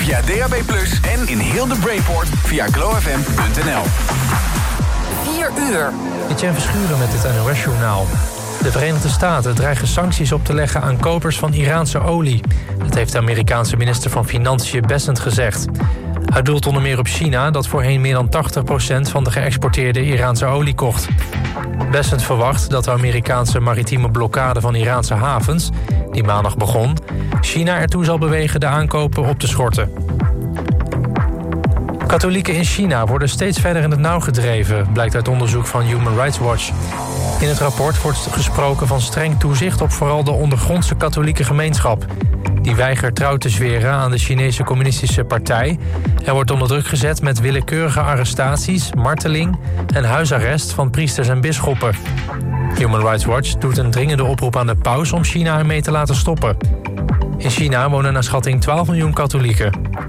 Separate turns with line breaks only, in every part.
via DAB+ en in heel de Brainport via glowfm.nl.
4 uur.
Etienne Verschuren met het NOS-journaal. De Verenigde Staten dreigen sancties op te leggen aan kopers van Iraanse olie. Dat heeft de Amerikaanse minister van Financiën Bessent gezegd. Hij doelt onder meer op China, dat voorheen meer dan 80% van de geëxporteerde Iraanse olie kocht. Bessent verwacht dat de Amerikaanse maritieme blokkade van Iraanse havens, die maandag begon, China ertoe zal bewegen de aankopen op te schorten. Katholieken in China worden steeds verder in het nauw gedreven, blijkt uit onderzoek van Human Rights Watch. In het rapport wordt gesproken van streng toezicht op vooral de ondergrondse katholieke gemeenschap. Die weigert trouw te zweren aan de Chinese Communistische Partij en wordt onder druk gezet met willekeurige arrestaties, marteling en huisarrest van priesters en bisschoppen. Human Rights Watch doet een dringende oproep aan de paus om China ermee te laten stoppen. In China wonen naar schatting 12 miljoen katholieken.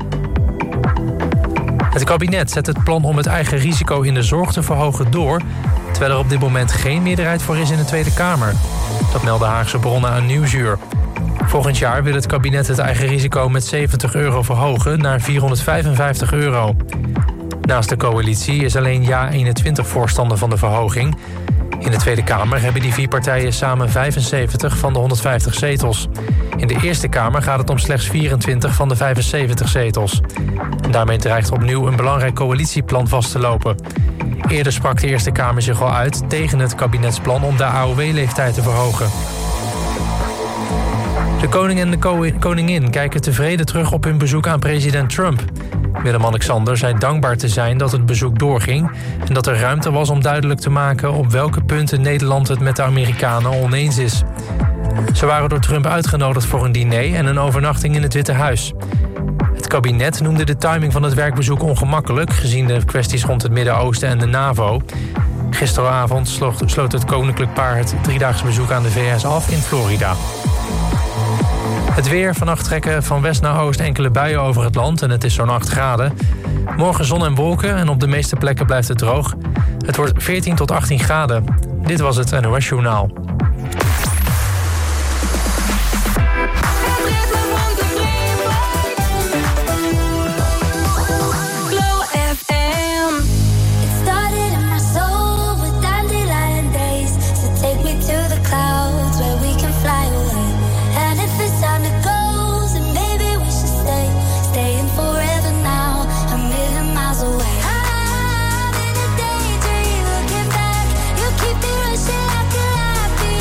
Het kabinet zet het plan om het eigen risico in de zorg te verhogen door, terwijl er op dit moment geen meerderheid voor is in de Tweede Kamer. Dat melden Haagse bronnen aan Nieuwsuur. Volgend jaar wil het kabinet het eigen risico met €70 verhogen naar €455. Naast de coalitie is alleen JA21 voorstander van de verhoging. In de Tweede Kamer hebben die 4 partijen samen 75 van de 150 zetels. In de Eerste Kamer gaat het om slechts 24 van de 75 zetels. En daarmee dreigt opnieuw een belangrijk coalitieplan vast te lopen. Eerder sprak de Eerste Kamer zich al uit tegen het kabinetsplan om de AOW-leeftijd te verhogen. De koning en de koningin kijken tevreden terug op hun bezoek aan president Trump. Willem-Alexander zei dankbaar te zijn dat het bezoek doorging en dat er ruimte was om duidelijk te maken op welke punten Nederland het met de Amerikanen oneens is. Ze waren door Trump uitgenodigd voor een diner en een overnachting in het Witte Huis. Het kabinet noemde de timing van het werkbezoek ongemakkelijk, gezien de kwesties rond het Midden-Oosten en de NAVO. Gisteravond sloot het koninklijk paar het 3-daagse bezoek aan de VS af in Florida. Het weer. Vannacht trekken van west naar oost enkele buien over het land en het is zo'n 8 graden. Morgen zon en wolken en op de meeste plekken blijft het droog. Het wordt 14 tot 18 graden. Dit was het NOS Journaal.
Keep me rushing like a light beat.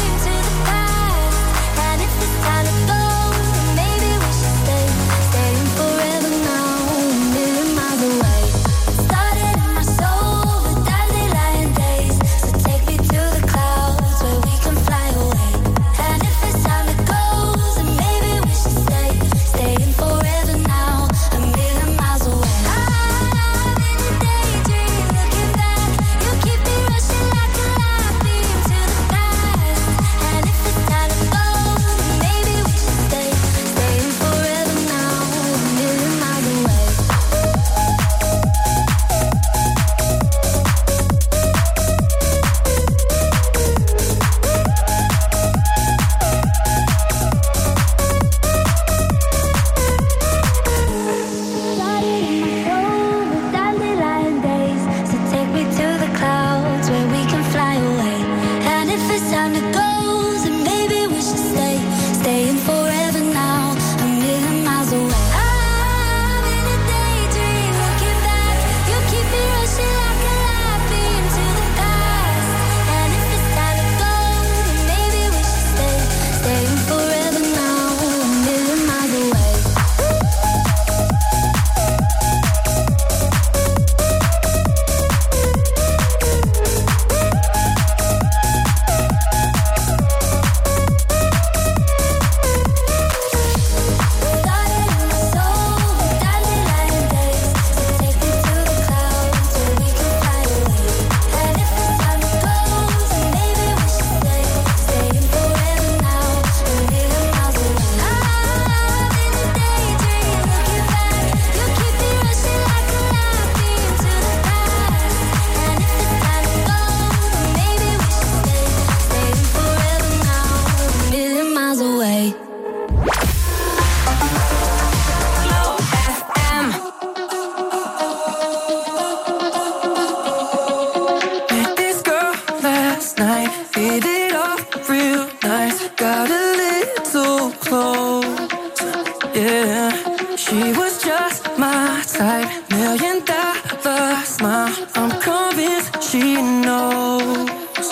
She was just my type, $1 million smile. I'm convinced she knows.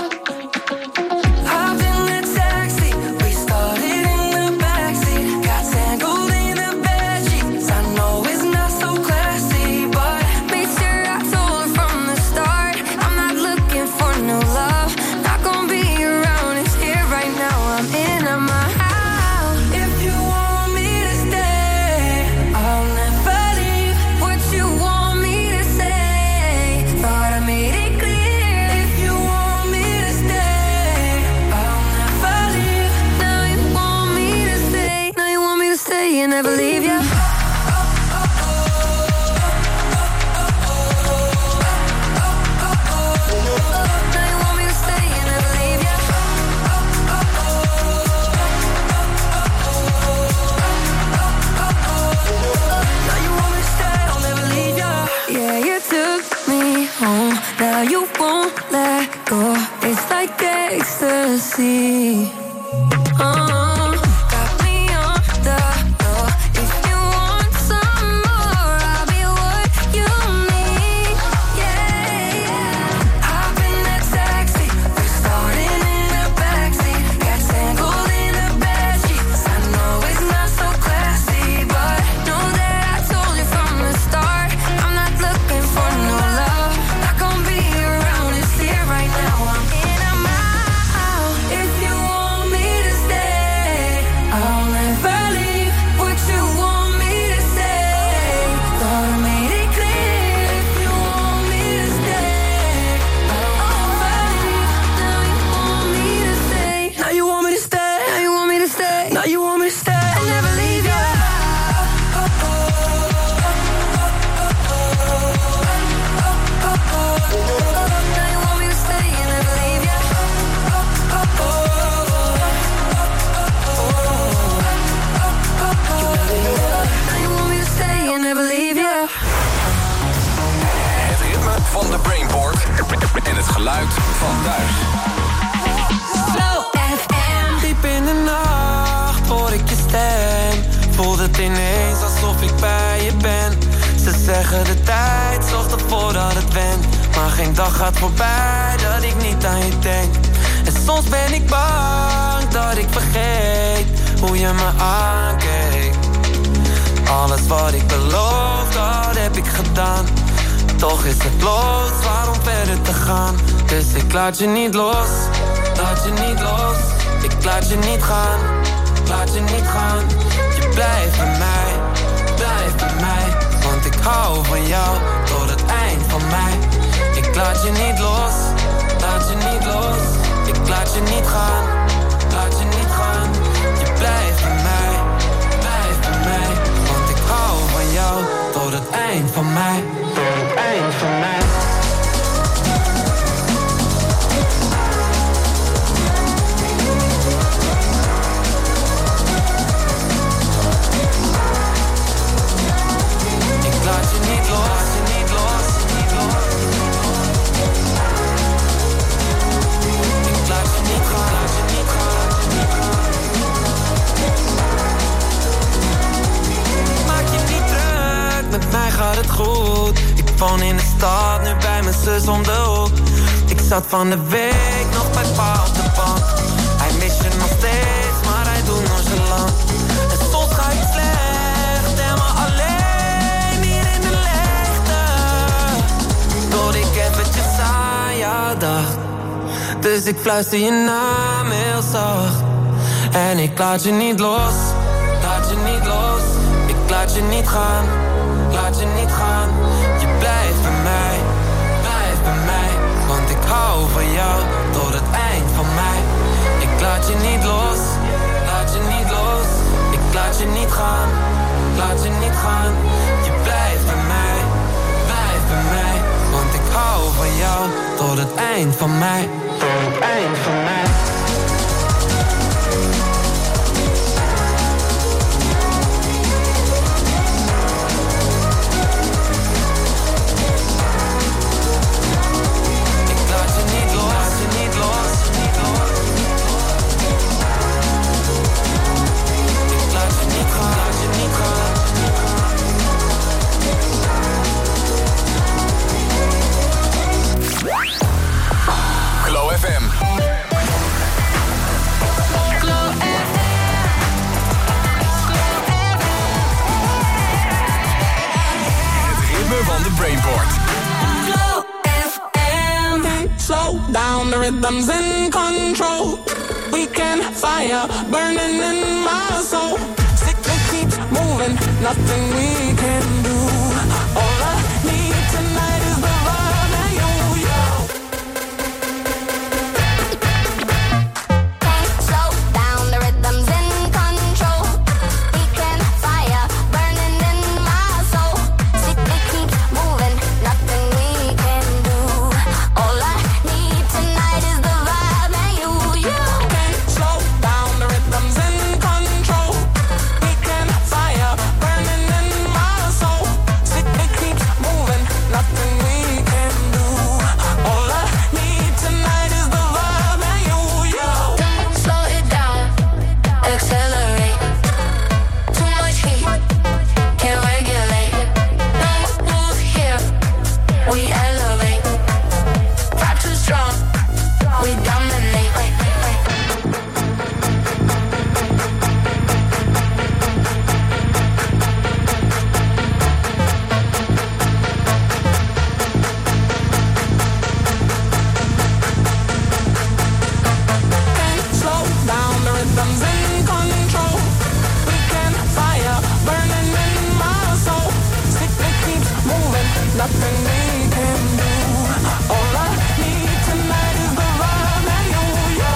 Ecstasy. Got me on the floor. If you want some more, I'll be what you need. Yeah, yeah. Hop in that taxi, we're starting in the backseat. Got tangled in the bedsheets. I know it's not so classy, but know that I told you from the start. I'm not looking for no love. Not gonna be around, it's here right now. I'm in.
Van de Brainport en het geluid van thuis.
Flow FM.
Diep in de nacht hoor ik je stem. Voelt het ineens alsof ik bij je ben. Ze zeggen de tijd zorgt ervoor dat het went. Maar geen dag gaat voorbij dat ik niet aan je denk. En soms ben ik bang dat ik vergeet hoe je me aankeek. Alles wat ik beloofd had heb ik gedaan. Toch is het los, waarom verder te gaan? Dus ik laat je niet los, laat je niet los. Ik laat je niet gaan, laat je niet gaan. Je blijft bij mij, want ik hou van jou tot het eind van mij. Ik laat je niet los, laat je niet los. Ik laat je niet gaan, laat je niet gaan. Je blijft bij mij, want ik hou van jou tot het eind van mij. Tot het eind van mij. Ik laat je niet los, niet los, niet los. Ik laat je niet gaan, laat je niet gaan, niet gaan. Maak je niet druk, met mij gaat het goed. Ik woon in de stad, nu bij mijn zus om de hoek. Ik zat van de week nog bij pa op de bank. Hij mist je nog steeds, maar hij doet nonchalant. En soms ga ik slecht en maar alleen hier in de leegte. Tot ik eventjes aan jou dacht. Dus ik fluister je naam heel zacht. En ik laat je niet los, laat je niet los. Ik laat je niet gaan, laat je niet gaan. Je blijft bij mij, want ik hou van jou tot het eind van mij. Ik laat je niet los, laat je niet los. Ik laat je niet gaan, laat je niet gaan. Je blijft bij mij, want ik hou van jou tot het eind van mij. Tot het eind van mij.
Brainport.
Glow FM.
Slow down, the rhythm's in control. We can fire burning in my soul. Sickness keeps moving, nothing we can do. All I need tonight is the vibe and you.
Slow down, the rhythm's in control. We can fire burning in my soul. Sickness keeps moving, nothing we can do. All I need tonight is the vibe and you.
Slow down, the rhythm's in control. We can fire burning in my soul. Sickness keeps moving, nothing we can do. All I need tonight is the vibe and you.
Don't slow it down, accelerate. Too much heat, can't regulate. No move here, we elevate. Vibe too strong, we dominate.
Slow down, the rhythm's in control. We can fire burning in my soul. Sickness keeps moving, nothing we can do. All I need tonight is the vibe and you.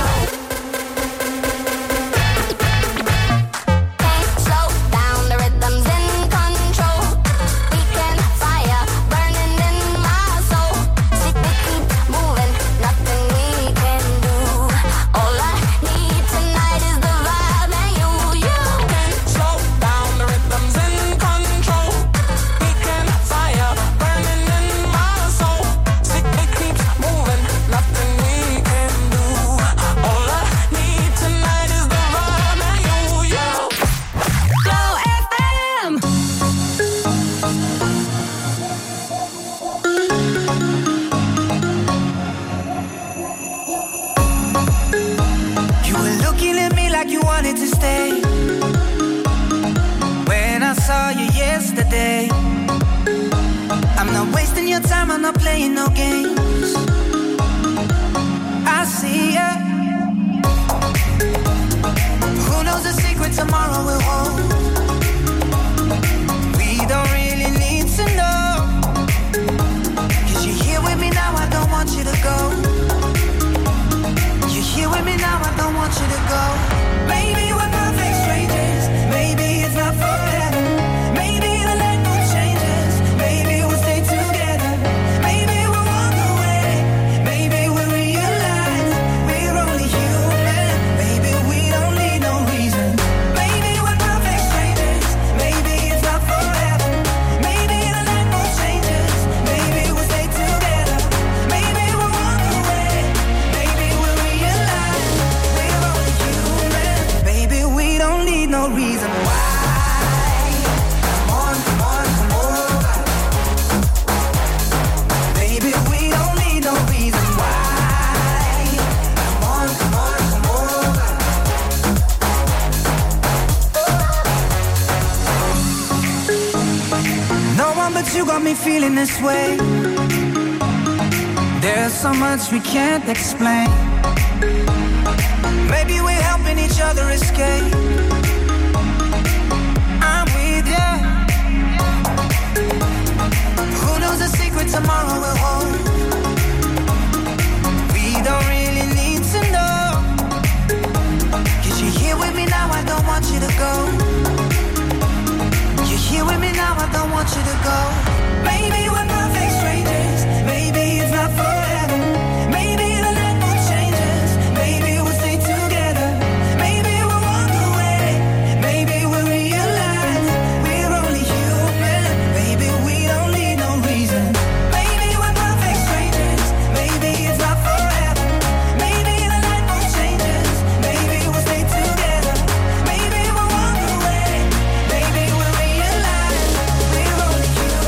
Slow down, the rhythm's in control. We can fire burning in my soul. Sickness keeps moving, nothing we can do. All I need tonight is the vibe and you.
Slow down, the rhythm's in control. We can fire burning in my soul. Sickness keeps moving, nothing we can do. All I need tonight is the vibe and you.
Glow FM.
You were looking at me like you wanted to stay. When I saw you yesterday, I'm not wasting your time, I'm not playing no games. I see ya. Who knows the secret tomorrow will hold? We don't really need to know. 'Cause you're here with me now, I don't want you to go. You're here with me now, I don't want you to go. Maybe we're perfect strangers. Maybe it's not forever. Maybe the night will change us. Maybe we'll stay together. Maybe we'll walk away. Maybe we'll realize we're only human. Maybe we don't need no reason. Maybe we're perfect strangers. Maybe it's not forever. Maybe the night will change us. Maybe we'll stay together. Maybe we'll walk away. Maybe we'll realize we're only human. Baby, we don't need no reason why. Come on, come over. Baby, we don't need no reason why. Come on, come over. No one but you got me feeling this way. There's so much we can't explain. Maybe we're helping each other escape. I'm with ya. Who knows the secret tomorrow will hold? We don't really need to know. 'Cause you're here with me now, I don't want you to go. You're here with me now, I don't want you to go. Maybe we're perfect strangers. Maybe it's not forever. Maybe the night will change us. Maybe we'll stay together. Maybe we'll walk away. Maybe we'll realize we're only human. Maybe we don't need no reason. Maybe we're perfect strangers. Maybe it's not forever. Maybe the night will change us. Maybe we'll stay together. Maybe we'll walk away. Maybe we'll realize we're only human.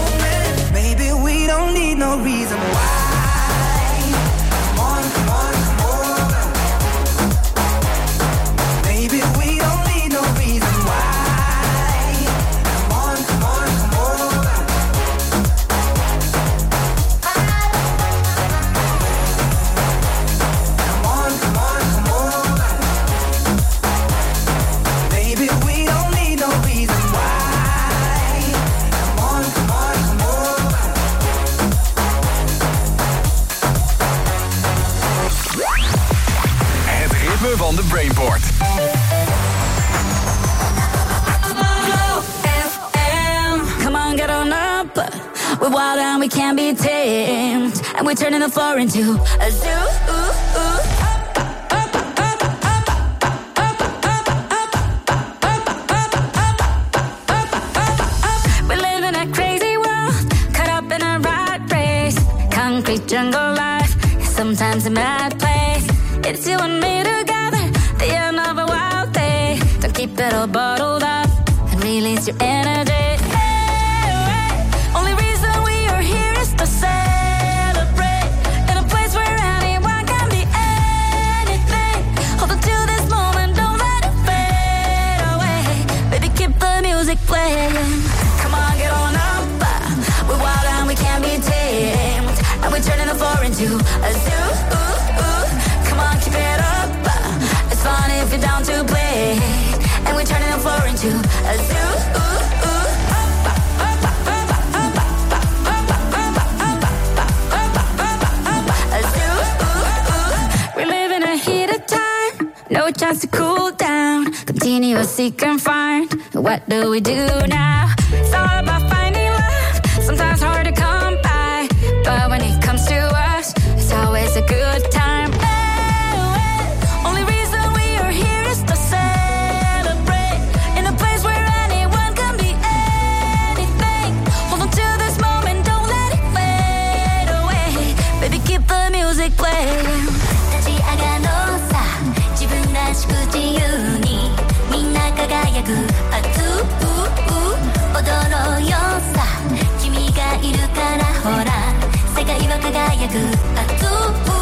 Brainport.
Come on, get on up. We're wild and we can't be tamed. And we're turning the floor into a zoo. We live in a crazy world, caught up in a rat race. Concrete jungle life, sometimes a mad place. It's you and me together, the end of a wild day. Don't keep it all bottled up and release your energy. Only reason we are here is to celebrate. In a place where anyone can be anything. Hold on to this moment, don't let it fade away. Baby, keep the music playing. Come on, get on up. We're wild and we can't be tamed. And we're turning the floor into a zoo. Come on, keep it up. It's fun if you're down to play. And we're turning the floor into a zoo. No chance to cool down. Continuously confined. What do we do now? It's all about finding love. Sometimes hard to come by. But when it comes to us, it's always a good time. Only reason we are here is to celebrate. In a place where anyone can be anything. Hold on to this moment, don't let it fade away. Baby, keep the music playing. 自由にみんな輝く熱う踊ろうよさ君がいるからほら世界は輝く熱う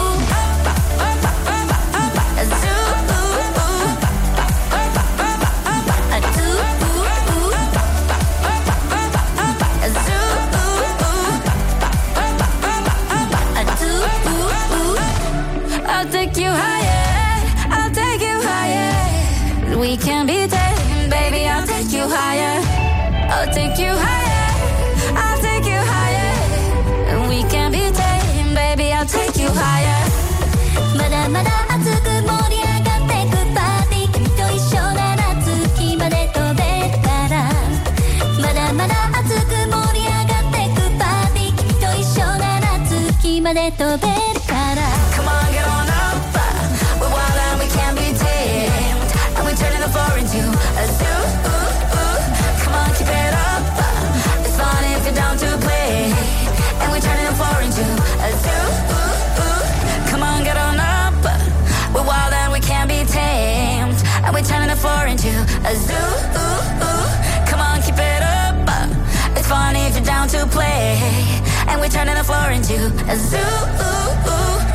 I'll take you higher, I'll take you higher. We can be tamed, baby, I'll take you higher. I'll take you higher, I'll take you higher. We can be tamed, baby, I'll take you higher. まだまだ熱く盛り上がってくパーティー君と一緒なら月まで飛べたらまだまだ熱く盛り上がってくパーティー君と一緒なら月まで飛べたら Come on, get on We're wild and we can't be tamed. And we're turning the floor into a zoo. Come on, keep it up. It's fun if you're down to play. And we're turning the floor into a zoo. Come on, get on up. We're wild and we can't be tamed. And we're turning the floor into a zoo. Come on, keep it up. It's fun if you're down to play. And we're turning the floor into a zoo.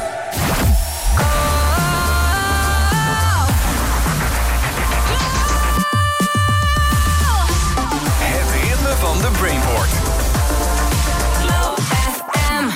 Van de Brainport.
Glow FM.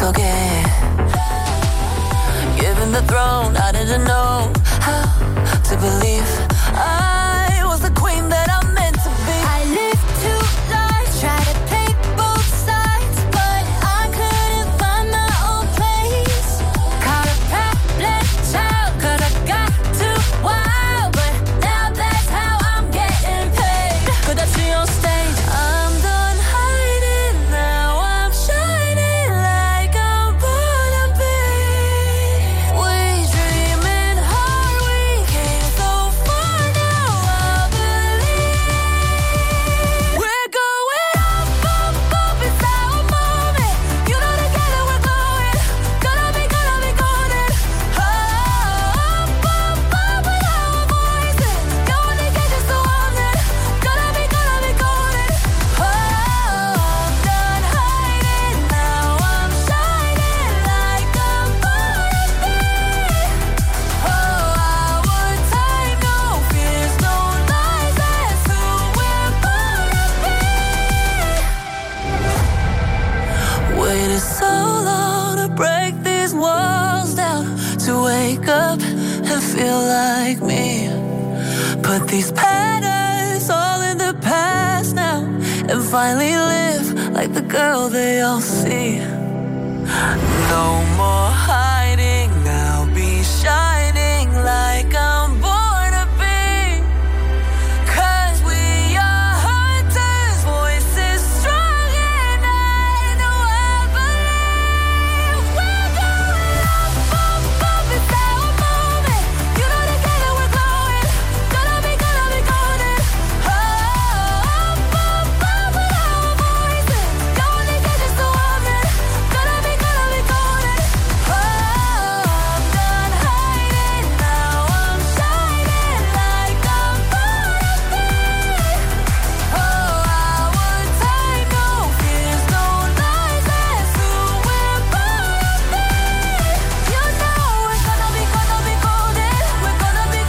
속에 given the throne, I didn't know how to believe I was the queen that I'm meant to be.
I lived two lives, tried to play both sides, but I couldn't find my own place. Caught a problem child, 'cause I got too wild, but now that's how I'm getting paid.
Could I see on stage? I'm done hiding now, I'm shining like I'm born to be. We dreaming hard, we came so far, now I believe we're going up, up, up, it's our moment. You know together we're going, gonna be golden. Up, up, up with our voices. No one can catch us, so I'm there. Gonna be golden. Oh, I'm done hiding now, I'm shining like I'm born to be. Oh, our time, no fears, no lies, that's who we're born to be. Waited so long to break these walls down, to wake up and feel like me. Put these patterns all in the past now, and finally live like the girl they all see. No more hiding, I'll be shining like I'm born to be. 'Cause we are hunters, voices strong, and I know I believe we're going up, up, up, it's our moment. You know together we're going, gonna be golden. Oh, up, up, up with our voices. No one can catch us, so I'm there. Gonna be golden. Oh, I'm done hiding now, I'm shining like I'm born to be. Oh, our time, no fears, no lies, that's who we're born to be. You know we're gonna be golden. We're gonna be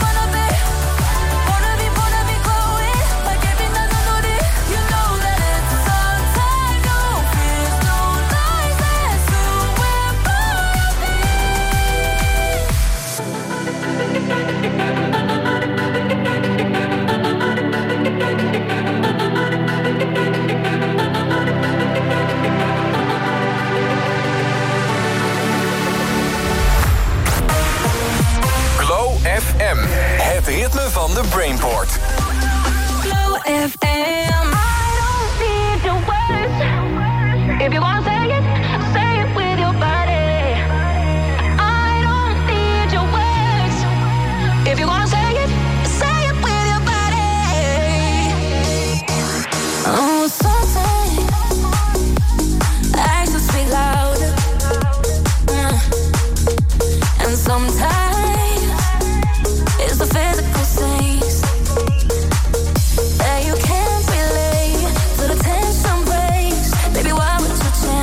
glowing like every melody. You know that it's our time, no fears, no lies, that's who we're born to be.
Glow FM, het ritme van de Brainport.
Glow FM. I don't need your words. If you wanna say it with your body. I don't need your words. If you wanna say it with your body. Oh, sometimes actions speak louder. And sometimes it's the physical things that you can't relate. So the tension breaks. Baby, why would you change?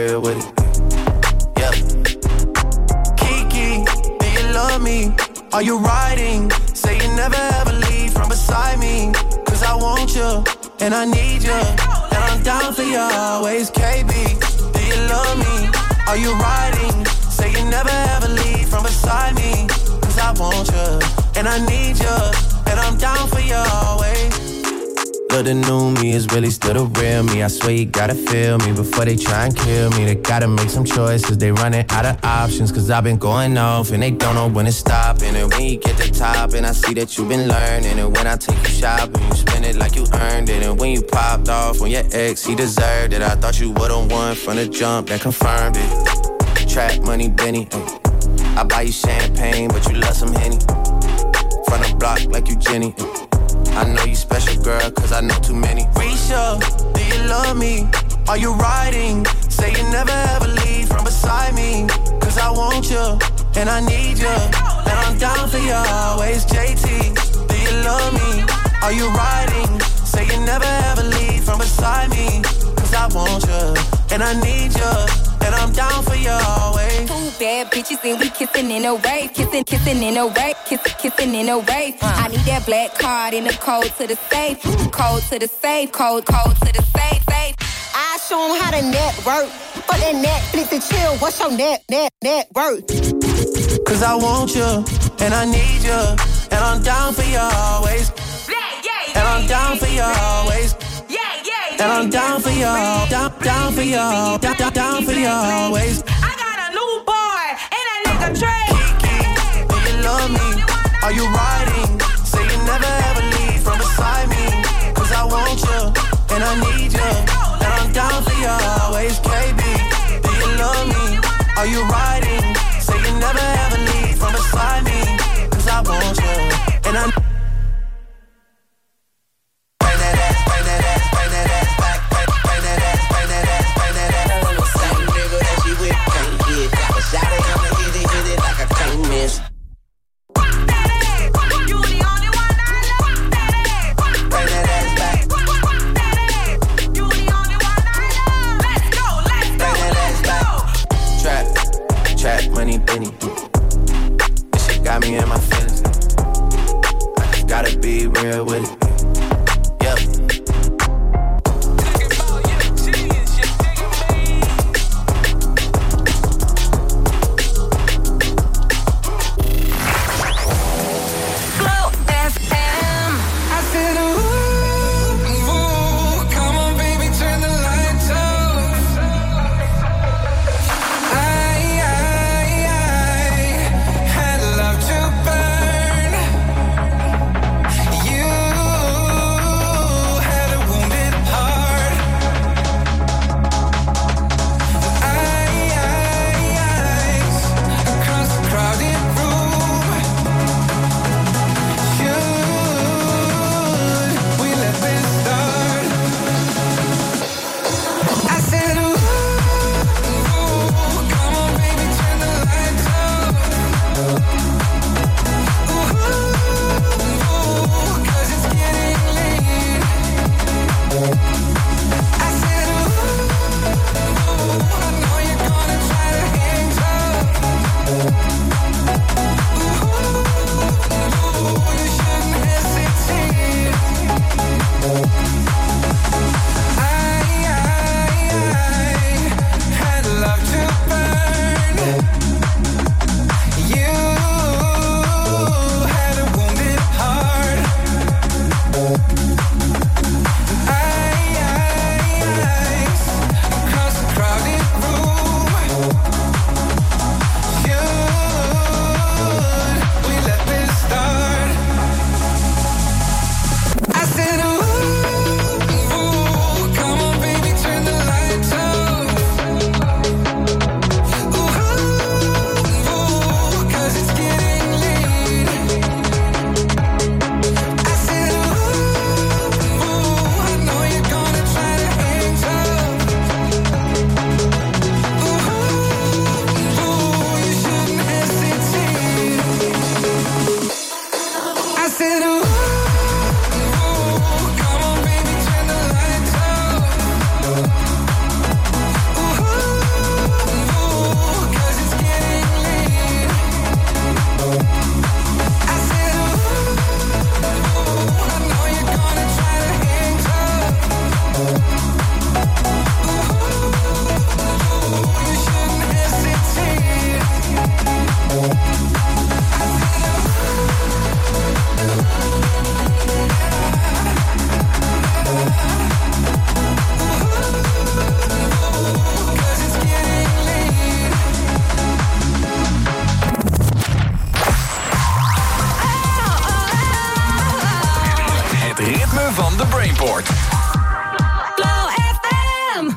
real with it. Yeah. Kiki, do you love me? Are you riding? Say you never ever leave from beside me. Cause I want you, and I need you, and I'm down for you always. KB, do you love me? Are you riding? Say you never ever leave from beside me. Cause I want you, and I need you, and I'm down for you always. Look, the new me is really still the real me. I swear you gotta feel me before they try and kill me. They gotta make some choices, they running out of options. Cause I've been going off and they don't know when to stop. And when you get to top and I see that you've been learning. And when I take you shopping, you spend it like you earned it. And when you popped off on your ex, he deserved it. I thought you would've won from the jump, that confirmed it. Trap money, Benny, I buy you champagne, but you love some Henny. Front the block like you Jenny. I know you special, girl, cause I know too many. Risha, do you love me? Are you riding? Say you never ever leave from beside me. Cause I want you, and I need you, and I'm down for you always. JT, do you love me? Are you riding? Say you never ever leave from beside me. Cause I want you, and I need you, and I'm down for you always.
Two bad bitches and we kissing in a wave. Kissing in a wave. Kissing in a wave. I need that black card in the code to the safe. Code to the safe. Code to the safe.
I show them how to network. For that Netflix and chill, what's your net worth?
Cause I want you, and I need you, and I'm down for you always. And I'm down for you always. And I'm down for you, down for you, down for you always.
I got a new boy, and a nigga Trey.
Kiki, do you love me? Are you riding? Say you never ever leave from beside me. Cause I want you, and I need you, and I'm down for you always. KB, do you love me? Are you riding? Say you never ever leave from beside me. Cause I want you, and I money, Benny. This shit got me in my feelings. I just gotta be real with it. Yep.
Glow FM.
I said, ooh, come on, baby, turn the lights off. I had love to burn. You had a wounded heart. Eyes across the crowded room. Should we let this start? I said, ooh, come on, baby, turn the lights off. Ooh, 'cause it's getting late. I said, ooh, I know you're gonna try to hang tough. Ooh, you shouldn't hesitate. I had love to burn. You had a wounded heart. Eyes across the crowded room. Should we let this start? I said, ooh, come on, baby, turn the lights off. Ooh, 'cause it's getting late. I said, ooh, I know you're gonna try to hang tough. Ooh, you shouldn't hesitate. I said, ooh, come on, baby, turn the lights off. Ooh,
ritme van de Brainport.
Flow FM.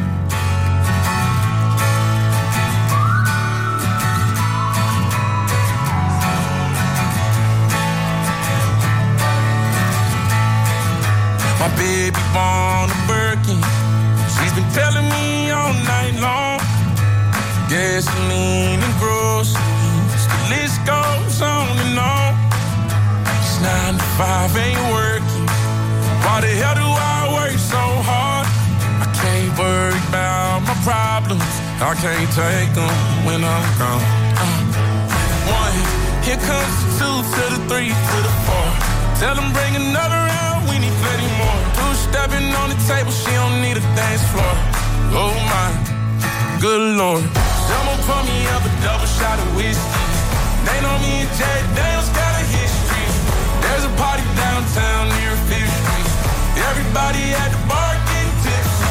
My baby born a Birkin. She's been telling me all night long. Gasoline and groceries, the list goes on and on. It's 9 to 5, ain't working. Why the hell do I work so hard? I can't worry about my problems. I can't take them when I'm gone. 1, here comes the 2 to the 3 to the 4. Tell them bring another round, we need plenty more. 2 stepping on the table, she don't need a dance floor. Oh my, good Lord. Someone pour me up a double shot of whiskey. They know me and Jay Daniels got a history. There's a party downtown near 5th Street. Everybody at the bar getting tipsy.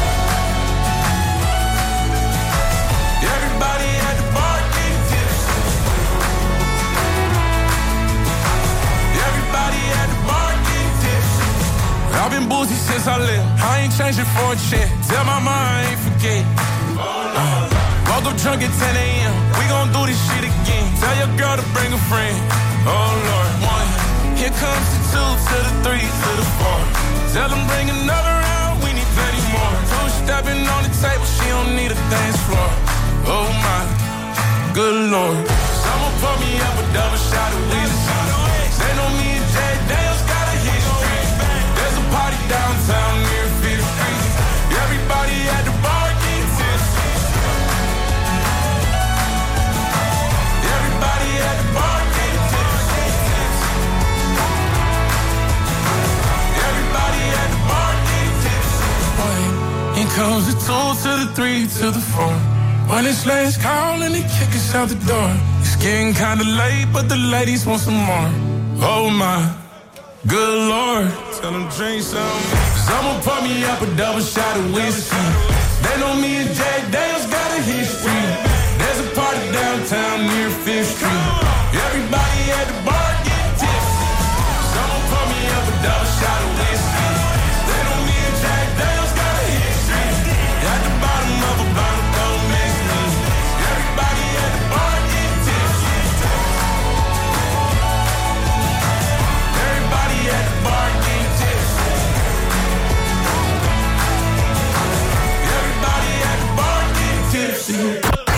Everybody at the bar getting tipsy. Everybody at the bar getting tipsy. I've been boozy since I left. I ain't changing for a check. Tell my mind I ain't forget. Woke up drunk at 10 a.m. We gon' do this shit again. Tell your girl to bring a friend. Oh Lord. 1, here comes the 2 to the 3 to the 4. Tell them bring another round, we need plenty more. 2 stepping on the table, she don't need a dance floor. Oh my, good Lord. Someone pour me up a double shot of whiskey. They know me and Jay Daniels got a history. There's a party downtown near 5th Street. Everybody at the bar getting tipsy. Everybody at the bar getting tipsy. Everybody at the bar getting tipsy. In comes the 2 to the 3 to the 4. When it's last call and they kick us out the door. It's getting kinda late, but the ladies want some more. Oh my, good Lord. Tell them drink some. Someone pour me up a double shot of whiskey. They know me and Jay Daniels got a history. There's a party downtown near 5th Street. Everybody at the bar getting tipsy. Someone pour me up a double shot of whiskey. They know me and Jay Daniels got a history. At the bottom of a bottle, don't mix me. Everybody at the bar getting tipsy. Everybody at the bar getting tipsy. Everybody at the bar getting tipsy.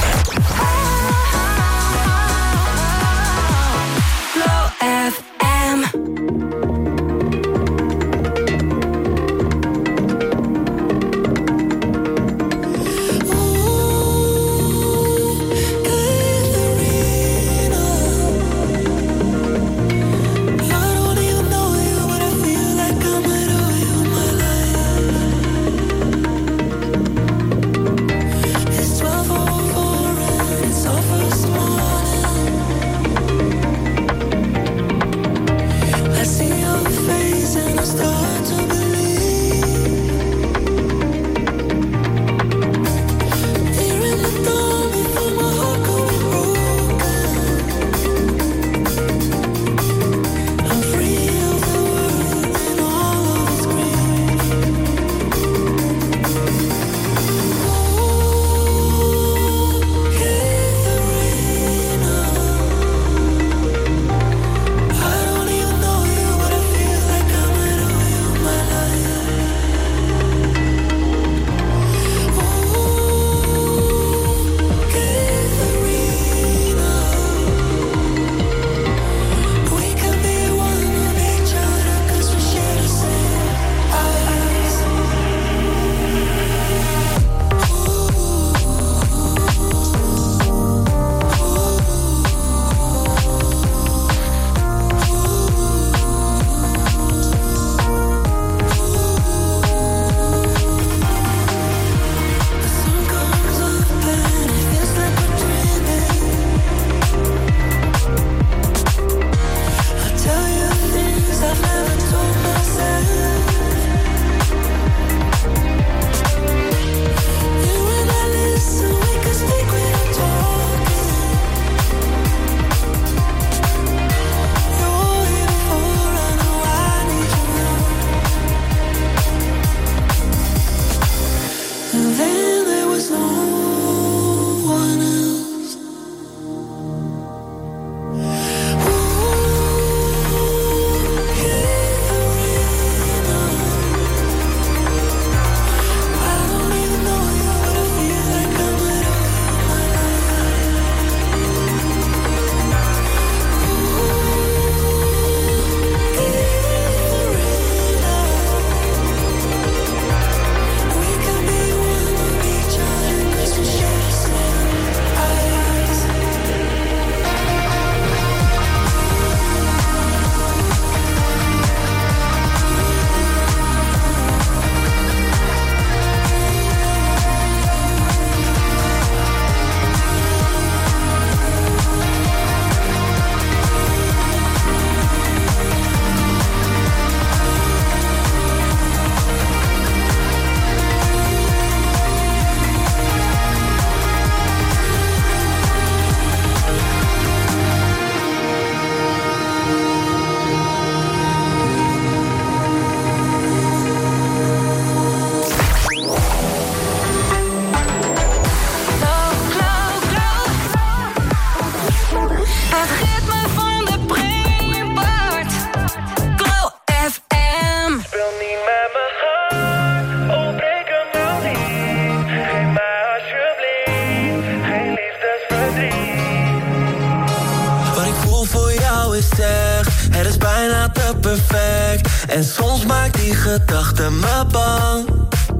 En soms maakt die gedachte me bang.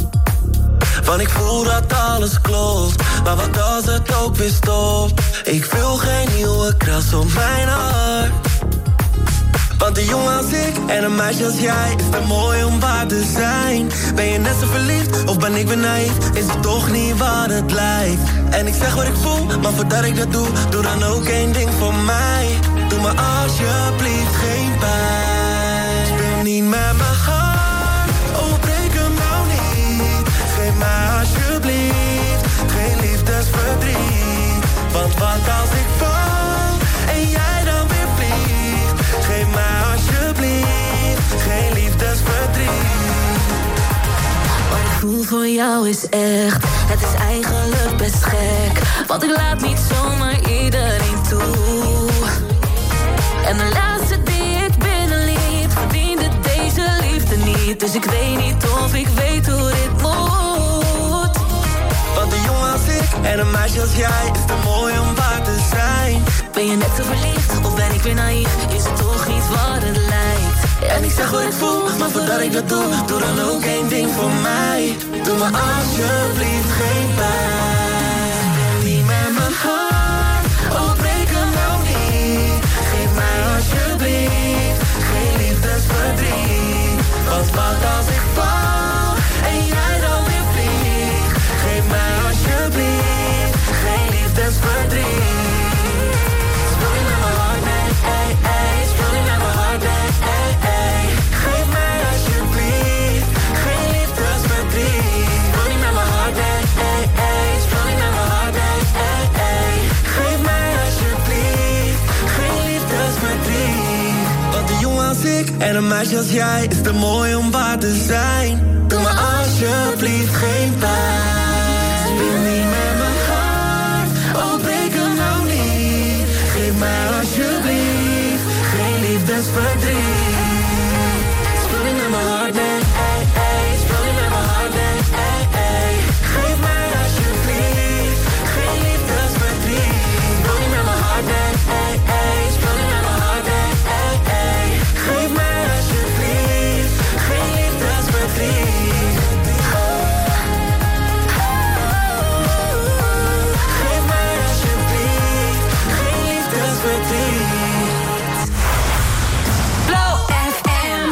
Want ik voel dat alles klopt, maar wat als het ook weer stopt? Ik wil geen nieuwe kras op mijn hart. Want een jongen als ik en een meisje als jij is te mooi om waar te zijn. Ben je net zo verliefd of ben ik weer naïef? Is het toch niet wat het lijkt? En ik zeg wat ik voel, maar voordat ik dat doe, doe dan ook één ding voor mij. Doe me alsjeblieft geen pijn. Speel niet met mijn hart, oh breek hem nou niet. Geef mij alsjeblieft geen liefdesverdriet. Want wat als ik val en jij dan weer vliegt? Geef mij alsjeblieft geen liefdesverdriet.
Wat ik voel voor jou is echt, het is eigenlijk best gek. Want ik laat niet zomaar iedereen toe. En de laatste die ik binnenliet verdiende deze liefde niet. Dus ik weet niet of ik weet hoe dit moet.
Want een jongen als ik en een meisje als jij is te mooi om waar te zijn.
Ben je net zo verliefd of ben ik weer naïef? Is het toch niet wat het lijkt?
En ik zeg wat ik voel, maar voordat ik dat doe, doe dan ook één ding voor mij. Doe me alsjeblieft geen pijn. Speel niet met mijn hart, oh breek hem nou niet. Geef mij alsjeblieft geen liefdesverdriet. Want wat als ik val en jij dan weer vliegt? Geef mij alsjeblieft geen liefdesverdriet. Speel niet met mijn hart, nee, ey, ey. Speel niet met mijn hart, nee, ey, ey. Geef mij alsjeblieft geen liefdesverdriet. Speel niet met mijn hart, nee, ey, ey. Speel niet met mijn hart, nee, ey, ey. Geef mij alsjeblieft geen liefdesverdriet. Want een jongen als ik en een meisje als jij is te mooi om waar te zijn. Doe me alsjeblieft geen pijn. Speel niet met mijn hart, oh breek hem nou niet. Geef mij alsjeblieft geen liefdesverdriet. Speel niet met mijn hart, nee, ey, ey. Speel niet met mijn hart, nee, ey, ey. Geef mij alsjeblieft geen liefdesverdriet. Speel niet met mijn hart, nee, ey, ey. Speel niet met mijn hart, nee, ey, ey. Geef mij alsjeblieft geen liefdesverdriet. Geef mij alsjeblieft geen liefdesverdriet.
Flow FM.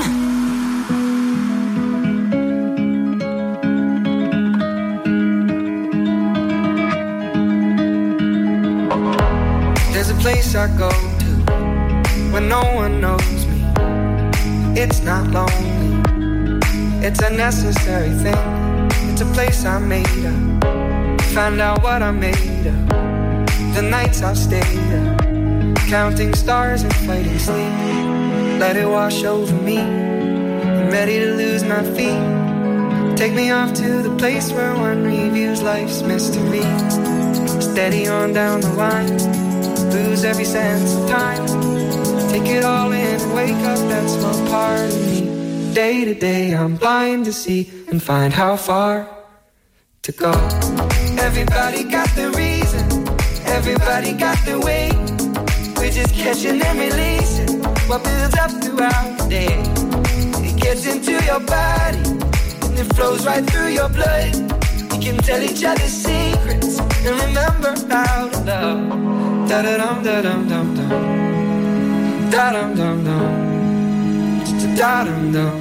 There's a place I go to when no one knows me. It's not lonely, it's a necessary thing. It's a place I made up, find out what I made up. The nights I've stayed up, counting stars and fighting sleep. Let it wash over me, I'm ready to lose my feet. Take me off to the place where one reviews life's mystery. Steady on down the line, lose every sense of time. Take it all in and wake up that small part of me. Day to day I'm blind to see and find how far to go. Everybody got the reason, everybody got the way. We're just catching and releasing what builds up throughout the day. It gets into your body and it flows right through your blood. We can tell each other secrets and remember how to love. Da-da-dum, da-dum-dum-dum. Da-dum-dum-dum. Da-dum-dum.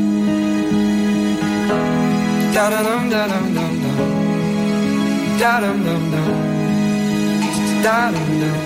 Da-dum-dum-dum-dum. Da-dum-dum-dum. Da-dum-dum.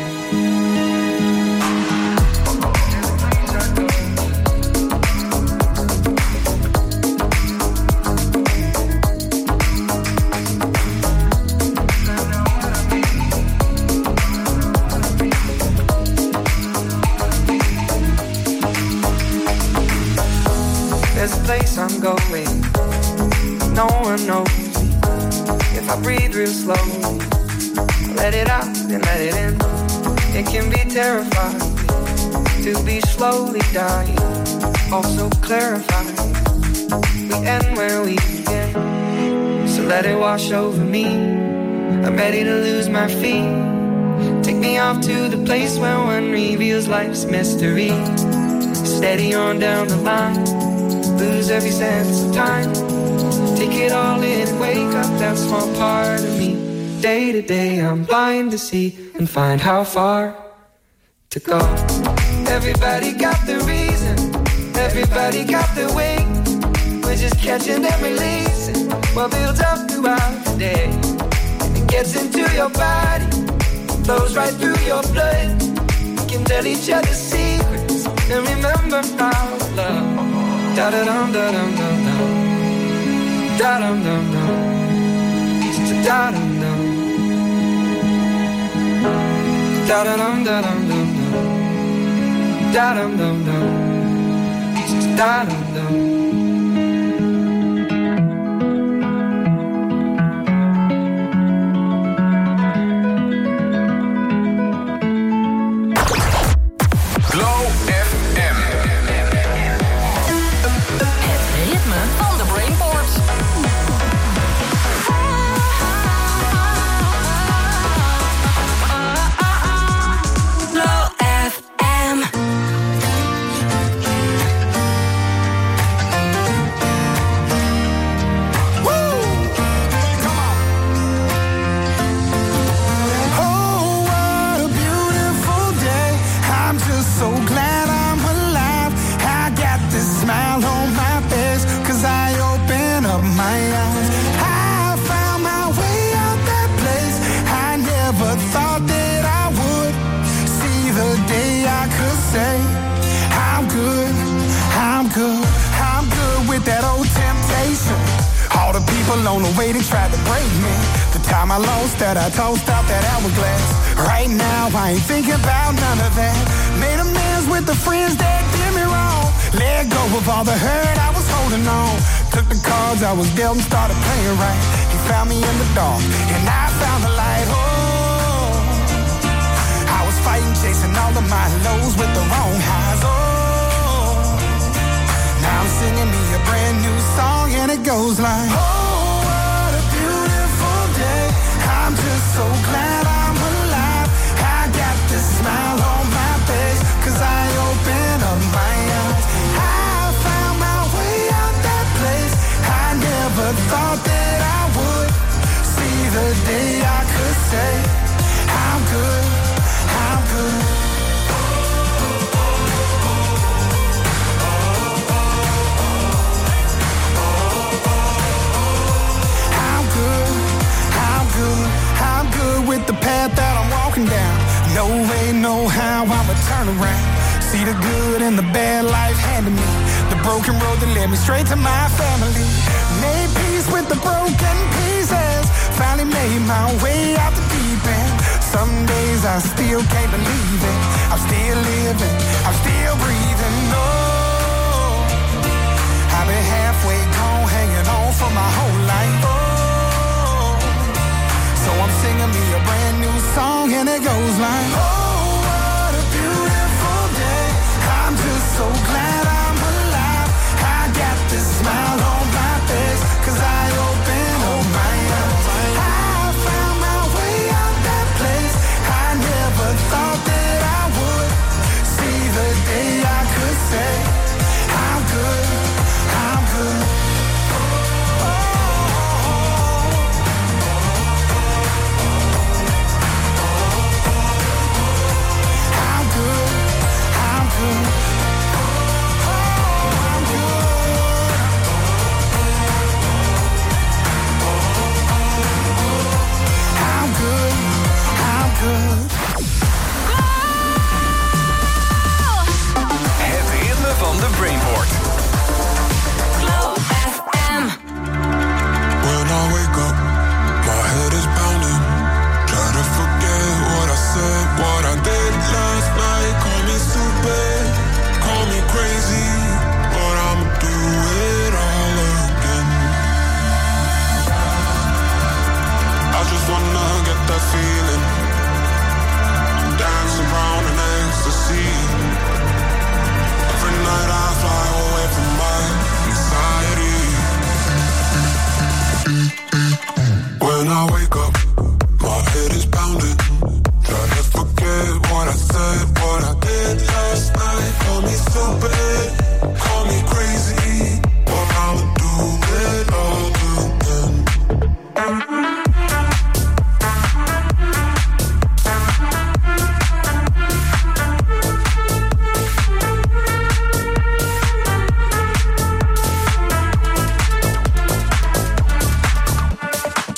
There's a place I'm going, no one knows me. If I breathe real slowly, let it out and let it in. It can be terrifying to be slowly dying, also clarifying. We end where we begin, so let it wash over me. I'm ready to lose my feet. Take me off to the place where one reveals life's mystery. Steady on down the line, lose every sense of time. Take it all in and wake up that small part of me. Day to day I'm blind to see and find how far to go. Everybody got the reason, everybody got the way. We're just catching and releasing what builds up throughout the day. It gets into your body, flows right through your blood. We can tell each other secrets and remember our love. Da da dum da dum dum dum, da dum dum dum, da dum dum, da da dum da dum dum dum, da dum dum dum, da dum dum.
On the way they tried to break me. The time I lost that, I tossed out that hourglass. Right now, I ain't thinking about none of that. Made amends with the friends that did me wrong. Let go of all the hurt I was holding on. Took the cards I was dealt and started playing right. He found me in the dark, and I found the light. Oh, I was fighting, chasing all of my lows with the wrong highs. Oh, now I'm singing me a brand new song, and it goes like, oh, I'm just so glad I'm alive. I got this smile on my face, 'cause I opened up my eyes. I found my way out that place. I never thought that I would see the day I could say, I'm good, I'm good. I'm good with the path that I'm walking down. No way, no how I'ma turn around. See the good and the bad life handed me. The broken road that led me straight to my family. Made peace with the broken pieces. Finally made my way out the deep end. Some days I still can't believe it. I'm still living, I'm still breathing. No, I've been halfway gone, hanging on for my whole life. So I'm singing me a brand new song, and it goes like, oh, what a beautiful day. I'm just so glad I'm alive. I got this smile on my face, 'cause I opened up my eyes. I found my way out that place. I never thought that I would see the day I could say,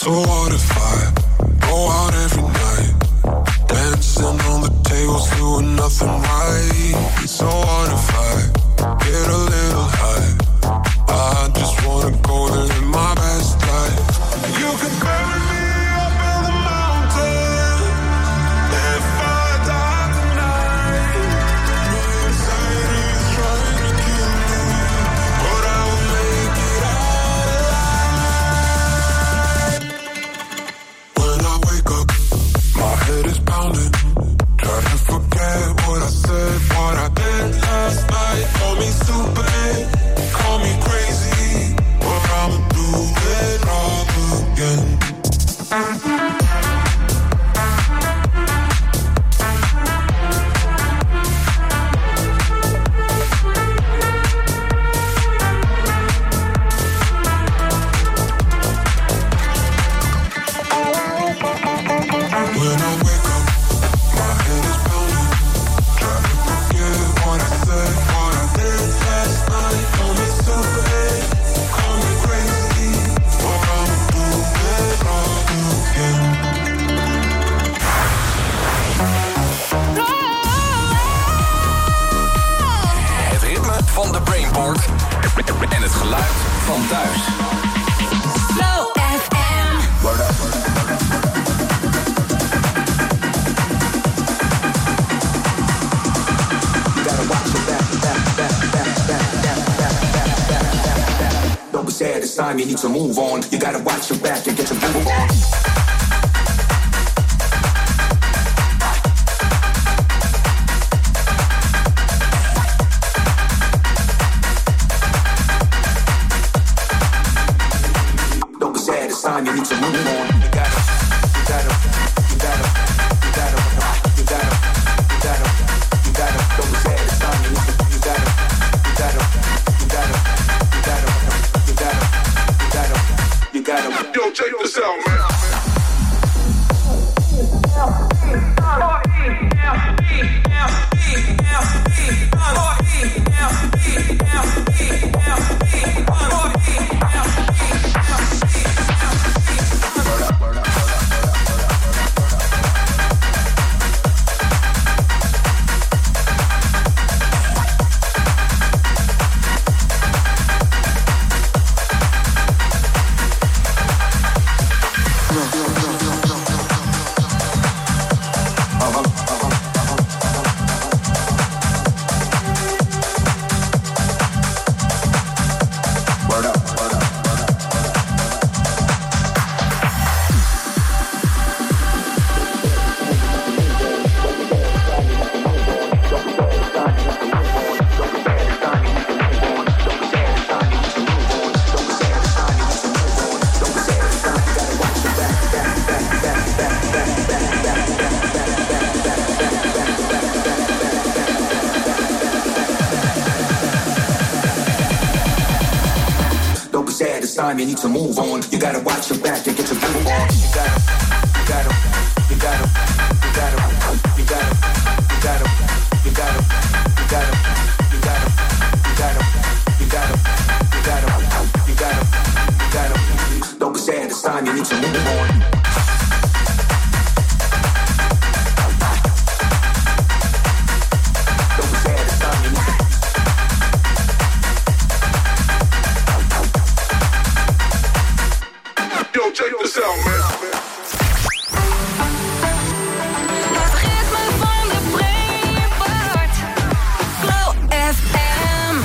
So what if I go out every night, dancing on the tables, doing nothing right? So what if I get a little high? I just wanna go and live my best life. You can bury me up in the mountain if I die tonight. My anxiety's trying to kill me, but I will make it out alive. When I wake up, my head is pounding, trying to forget what I said, what I did last night. Call me stupid, call me crazy, but I'ma do it all again. When I wake up, my head is pounding, trying to forget what I said, what I did last night. Call me stupid, call me crazy, but I'ma do it all again.
Het ritme van de Brainport en het geluid van thuis.
Flow FM.
Don't be sad, it's time you need to move on. You gotta watch your back and get your move on. Don't be sad, it's time you need to move on. You gotta don't be sad, it's time you need to, you gotta
Yo, check this out, man.
time you need to move on. You gotta watch your back and get your move on. Don't be sad, it's time you need to move on.
Check this out, man.
Het ritme van de Brainport. Flow FM.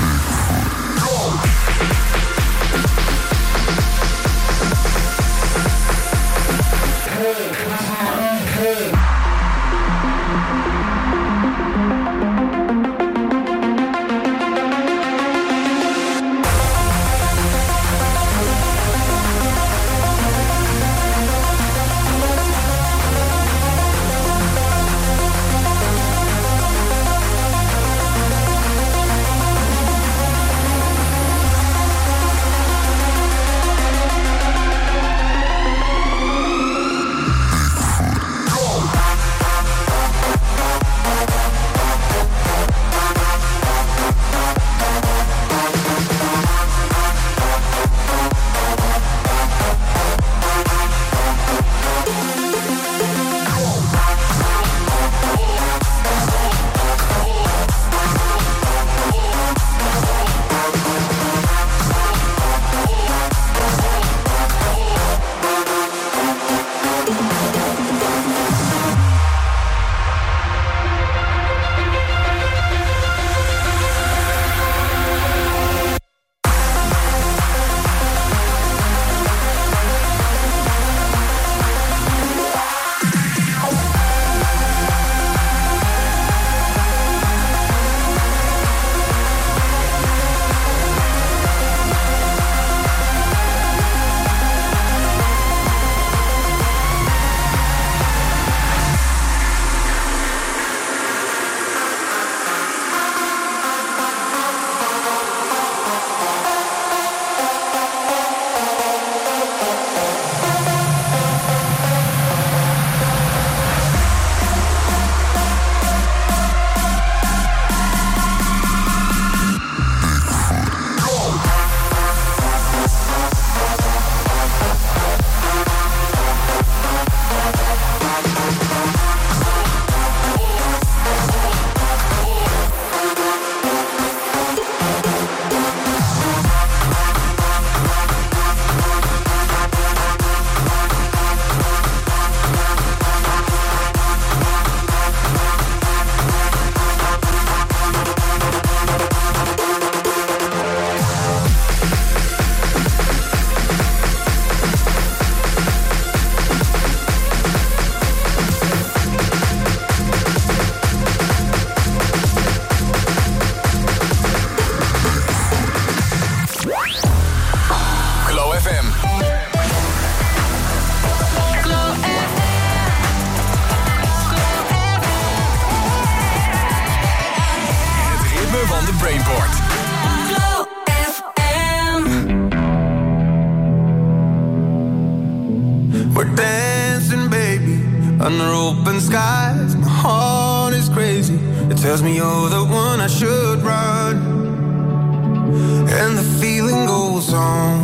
under open skies. My heart is crazy. It tells me you're the one I should run, and the feeling goes on.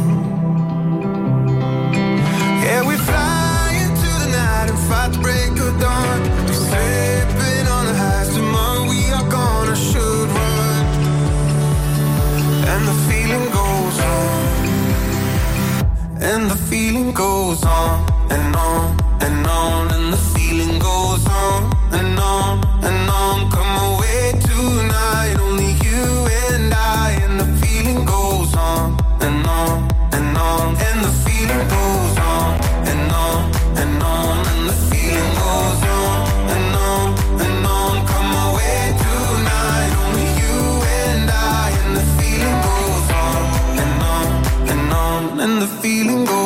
Yeah, we fly into the night and fight the break of dawn. We're slipping on the highs. Tomorrow we are gonna should run, and the feeling goes on. And the feeling goes on and on and on, and the feeling goes on and on and on. Come away tonight, only you and I, and the feeling goes on and on and on, and the feeling goes on and on and on, and the feeling goes on and on and on. Come away tonight, only you and I, and the feeling goes on and on and on, and the feeling goes on.